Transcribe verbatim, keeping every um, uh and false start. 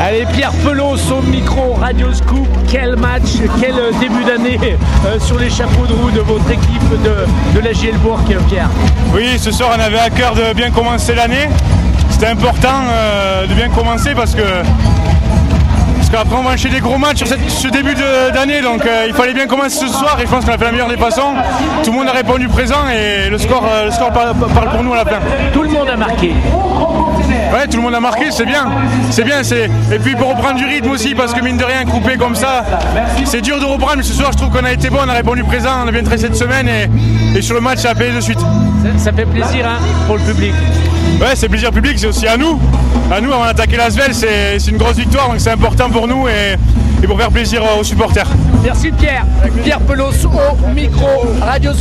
Allez, Pierre Pelos au micro Radio Scoop. Quel match, quel début d'année euh, sur les chapeaux de roue de votre équipe de, de la J L Bourg, Pierre. Oui, ce soir on avait à cœur de bien commencer l'année. C'était important euh, de bien commencer parce que parce qu'après on va enchaîner des gros matchs sur cette, ce début de, d'année, donc euh, il fallait bien commencer ce soir et je pense qu'on a fait la meilleure des façons. Tout le monde a répondu présent et le score, euh, le score parle, parle pour nous à la fin. Tout le monde a marqué. Ouais, tout le monde a marqué, c'est bien, c'est bien, c'est... et puis pour reprendre du rythme aussi, parce que mine de rien, coupé comme ça, c'est dur de reprendre, mais ce soir je trouve qu'on a été bon, on a répondu présent, on a bien traité cette semaine, et, et sur le match ça a payé de suite. Ça, ça fait plaisir hein, pour le public. Ouais, c'est plaisir public, c'est aussi à nous, à nous avant d'attaquer l'Asvel, c'est, c'est une grosse victoire, donc c'est important pour nous et, et pour faire plaisir aux supporters. Merci Pierre, Pierre Pelos au micro Radio